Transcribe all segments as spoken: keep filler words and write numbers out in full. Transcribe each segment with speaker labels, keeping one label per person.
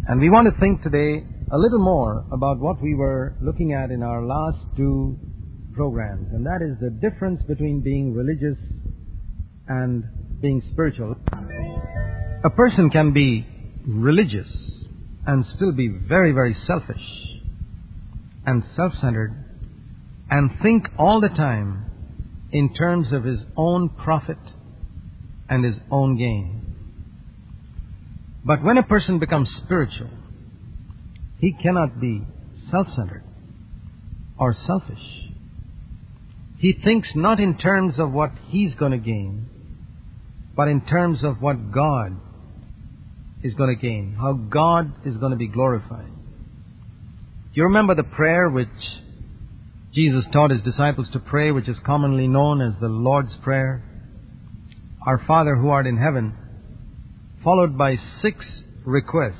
Speaker 1: And we want to think today a little more about what we were looking at in our last two programs, and that is the difference between being religious and being spiritual. A person can be religious and still be very, very selfish and self-centered and think all the time in terms of his own profit and his own gain. But when a person becomes spiritual, he cannot be self-centered or selfish. He thinks not in terms of what he's going to gain, but in terms of what God is going to gain, how God is going to be glorified. Do you remember the prayer which Jesus taught His disciples to pray, which is commonly known as the Lord's Prayer? Our Father who art in heaven, followed by six requests.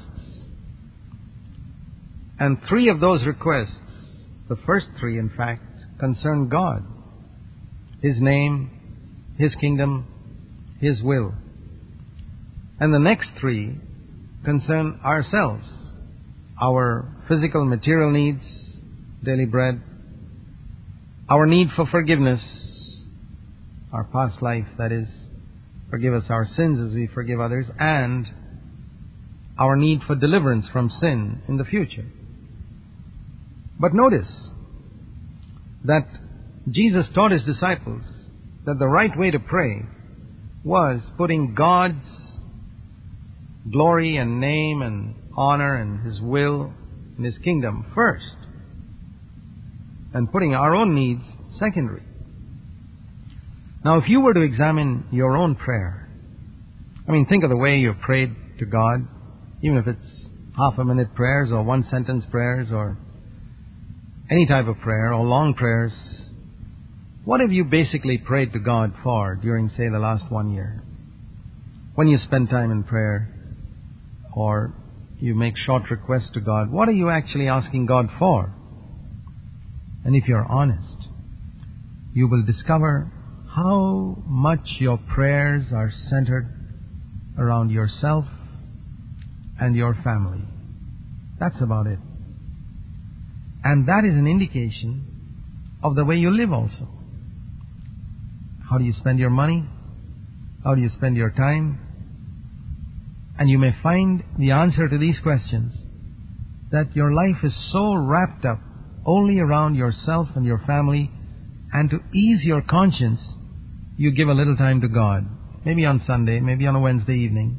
Speaker 1: And three of those requests, the first three in fact, concern God, His name, His kingdom, His will. And the next three concern ourselves, our physical, material needs, daily bread, our need for forgiveness, our past life, that is, forgive us our sins as we forgive others, and our need for deliverance from sin in the future. But notice that Jesus taught His disciples that the right way to pray was putting God's glory and name and honor and His will and His kingdom first, and putting our own needs secondary. Now, if you were to examine your own prayer, I mean, think of the way you prayed to God, even if it's half a minute prayers or one sentence prayers or any type of prayer or long prayers. What have you basically prayed to God for during, say, the last one year? When you spend time in prayer or you make short requests to God, what are you actually asking God for? And if you're honest, you will discover how much your prayers are centered around yourself and your family. That's about it. And that is an indication of the way you live also. How do you spend your money? How do you spend your time? And you may find the answer to these questions, that your life is so wrapped up only around yourself and your family, and to ease your conscience, you give a little time to God, maybe on Sunday, maybe on a Wednesday evening,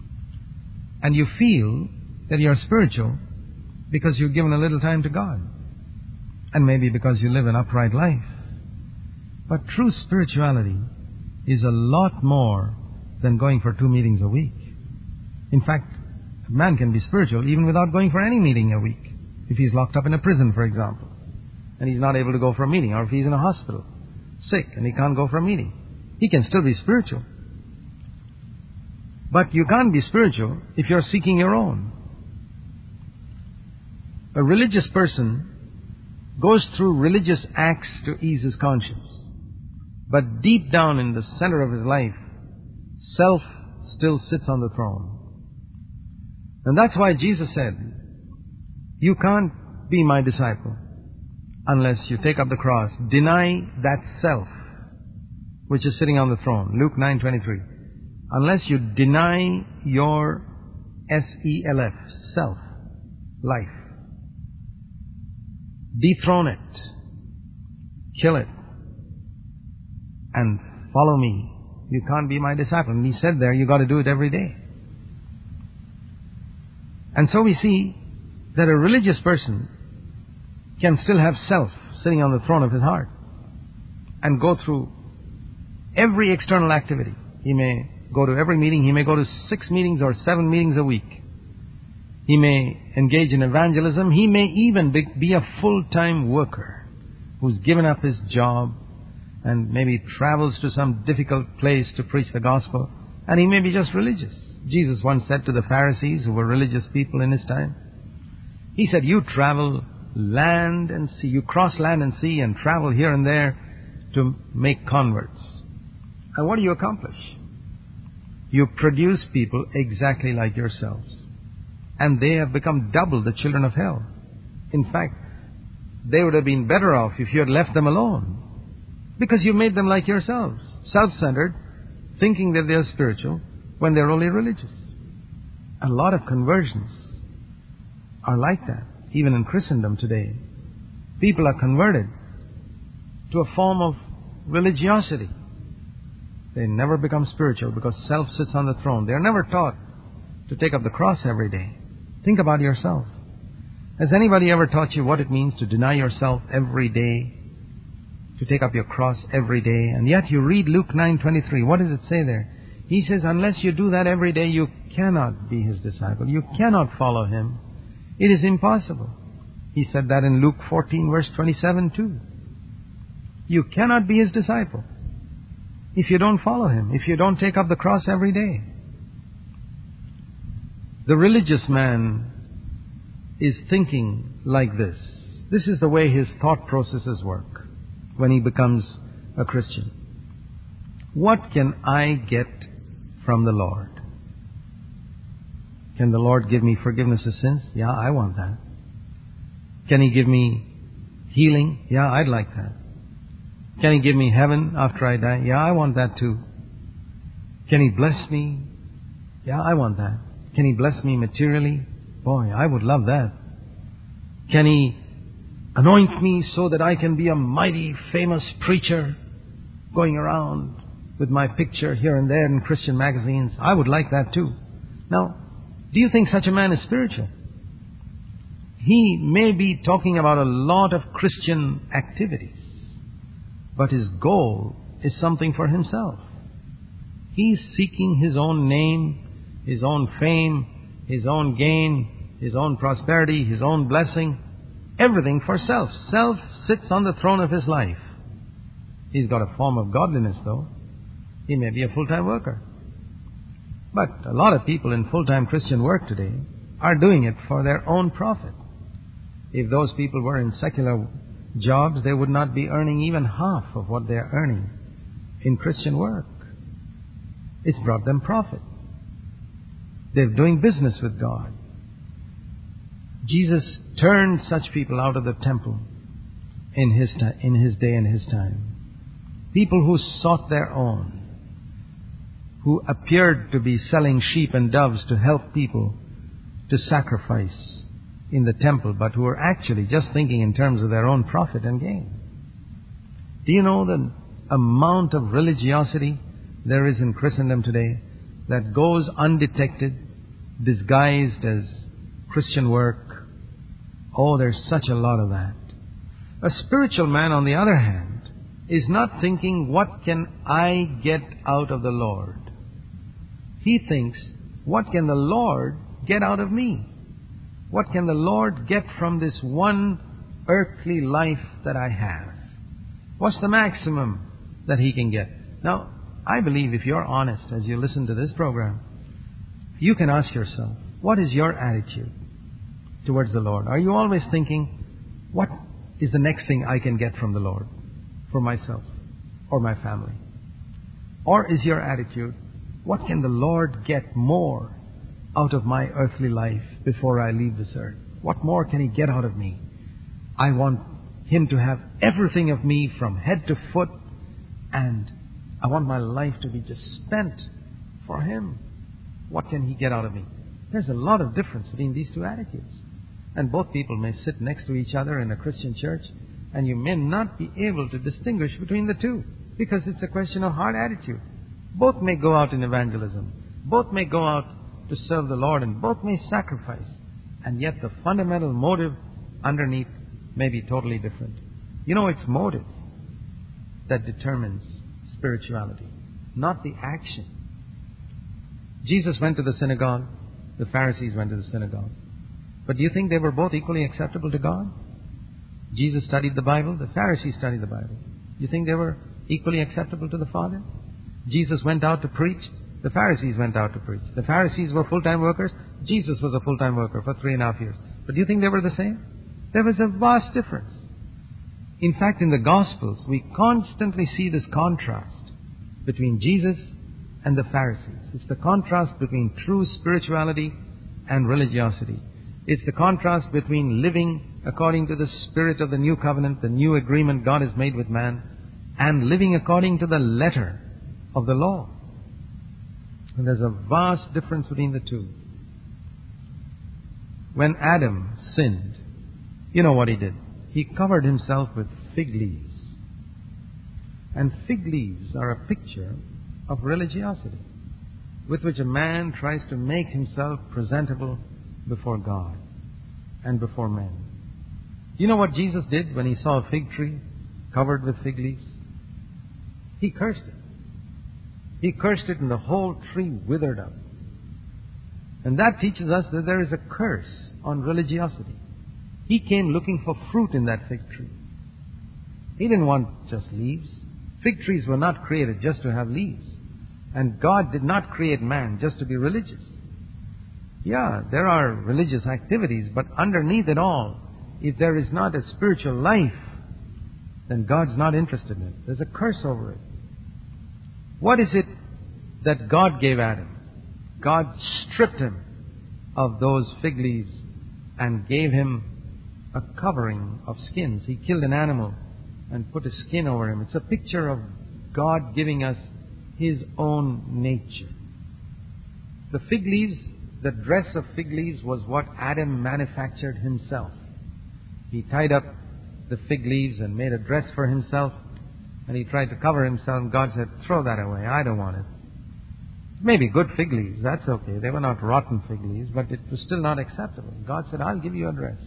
Speaker 1: and you feel that you're spiritual because you've given a little time to God, and maybe because you live an upright life. But true spirituality is a lot more than going for two meetings a week. In fact, a man can be spiritual even without going for any meeting a week. If he's locked up in a prison, for example, and he's not able to go for a meeting, or if he's in a hospital, sick, and he can't go for a meeting, he can still be spiritual. But you can't be spiritual if you're seeking your own. A religious person goes through religious acts to ease his conscience. But deep down in the center of his life, self still sits on the throne. And that's why Jesus said, you can't be my disciple unless you take up the cross, deny that self which is sitting on the throne. Luke nine twenty-three. Unless you deny your S E L F, self, life. Dethrone it. Kill it. And follow me. You can't be my disciple. And He said there, you got to do it every day. And so we see that a religious person can still have self sitting on the throne of his heart and go through every external activity. He may go to every meeting. He may go to six meetings or seven meetings a week. He may engage in evangelism. He may even be, be a full-time worker who's given up his job and maybe travels to some difficult place to preach the gospel. And he may be just religious. Jesus once said to the Pharisees, who were religious people in his time, He said, you travel land and sea. You cross land and sea and travel here and there to make converts. And what do you accomplish? You produce people exactly like yourselves. and they have become double the children of hell. In fact, they would have been better off if you had left them alone, because you made them like yourselves, self-centered, thinking that they are spiritual when they're only religious. A lot of conversions are like that, even in Christendom today. People are converted to a form of religiosity. They never become spiritual because self sits on the throne. They're never taught to take up the cross every day. Think about yourself. Has anybody ever taught you what it means to deny yourself every day, to take up your cross every day? And yet you read Luke nine twenty-three. What does it say there? He says, unless you do that every day, you cannot be His disciple. You cannot follow Him. It is impossible. He said that in Luke fourteen, verse twenty-seven too. You cannot be His disciple if you don't follow Him, if you don't take up the cross every day. The religious man is thinking like this. This is the way his thought processes work when he becomes a Christian. What can I get from the Lord? Can the Lord give me forgiveness of sins? Yeah, I want that. Can He give me healing? Yeah, I'd like that. Can He give me heaven after I die? Yeah, I want that too. Can He bless me? Yeah, I want that. Can He bless me materially? Boy, I would love that. Can He anoint me so that I can be a mighty, famous preacher going around with my picture here and there in Christian magazines? I would like that too. Now, do you think such a man is spiritual? He may be talking about a lot of Christian activities, but his goal is something for himself. He's seeking his own name, his own fame, his own gain, his own prosperity, his own blessing, everything for self. Self sits on the throne of his life. He's got a form of godliness, though. He may be a full-time worker. But a lot of people in full-time Christian work today are doing it for their own profit. If those people were in secular jobs, they would not be earning even half of what they're earning in Christian work. It's brought them profit. They're doing business with God. Jesus turned such people out of the temple in his, ta- in his day and his time. People who sought their own, who appeared to be selling sheep and doves to help people to sacrifice in the temple, but who were actually just thinking in terms of their own profit and gain. Do you know the amount of religiosity there is in Christendom today that goes undetected, disguised as Christian work? Oh, there's such a lot of that. A spiritual man, on the other hand, is not thinking, what can I get out of the Lord? He thinks, what can the Lord get out of me? What can the Lord get from this one earthly life that I have? What's the maximum that He can get? Now, I believe if you're honest as you listen to this program, you can ask yourself, what is your attitude towards the Lord? Are you always thinking, what is the next thing I can get from the Lord for myself or my family? Or is your attitude, what can the Lord get more out of my earthly life before I leave this earth? What more can He get out of me? I want Him to have everything of me from head to foot, and I want my life to be just spent for Him. What can He get out of me? There's a lot of difference between these two attitudes. And both people may sit next to each other in a Christian church, and you may not be able to distinguish between the two, because it's a question of heart attitude. Both may go out in evangelism. Both may go out to serve the Lord, and both may sacrifice. And yet the fundamental motive underneath may be totally different. You know, it's motive that determines spirituality, not the action. Jesus went to the synagogue. The Pharisees went to the synagogue. But do you think they were both equally acceptable to God? Jesus studied the Bible. The Pharisees studied the Bible. Do you think they were equally acceptable to the Father? Jesus went out to preach. The Pharisees went out to preach. The Pharisees were full-time workers. Jesus was a full-time worker for three and a half years. But do you think they were the same? There was a vast difference. In fact, in the Gospels, we constantly see this contrast between Jesus and the Pharisees. It's the contrast between true spirituality and religiosity. It's the contrast between living according to the spirit of the new covenant, the new agreement God has made with man, and living according to the letter of the law. And there's a vast difference between the two. When Adam sinned, you know what he did? He covered himself with fig leaves. And fig leaves are a picture of religiosity, with which a man tries to make himself presentable before God and before men. You know what Jesus did when he saw a fig tree covered with fig leaves? He cursed it. He cursed it and the whole tree withered up. And that teaches us that there is a curse on religiosity. He came looking for fruit in that fig tree. He didn't want just leaves. Fig trees were not created just to have leaves. And God did not create man just to be religious. Yeah, there are religious activities, but underneath it all, if there is not a spiritual life, then God's not interested in it. There's a curse over it. What is it that God gave Adam? God stripped him of those fig leaves and gave him a covering of skins. He killed an animal and put a skin over him. It's a picture of God giving us His own nature. The fig leaves, the dress of fig leaves was what Adam manufactured himself. He tied up the fig leaves and made a dress for himself, and he tried to cover himself, and God said, throw that away, I don't want it. Maybe good fig leaves, that's okay. They were not rotten fig leaves, but it was still not acceptable. God said, I'll give you a dress.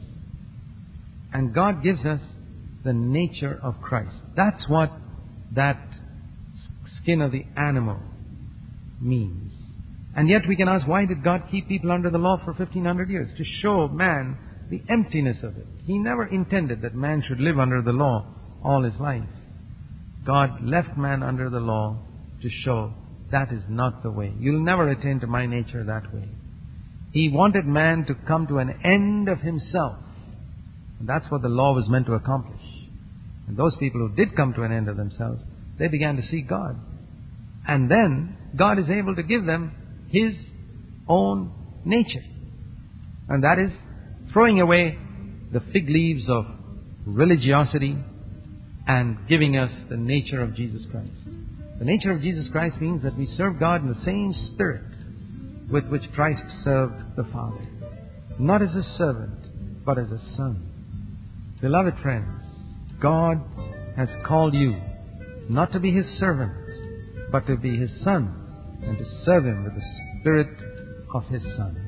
Speaker 1: And God gives us the nature of Christ. That's what that skin of the animal means. And yet we can ask, why did God keep people under the law for fifteen hundred years? To show man the emptiness of it. He never intended that man should live under the law all his life. God left man under the law to show that is not the way. You'll never attain to my nature that way. He wanted man to come to an end of himself. And that's what the law was meant to accomplish. And those people who did come to an end of themselves, they began to seek God. And then God is able to give them His own nature. And that is throwing away the fig leaves of religiosity and giving us the nature of Jesus Christ. The nature of Jesus Christ means that we serve God in the same spirit with which Christ served the Father. Not as a servant, but as a son. Beloved friends, God has called you not to be His servant, but to be His son and to serve Him with the spirit of His Son.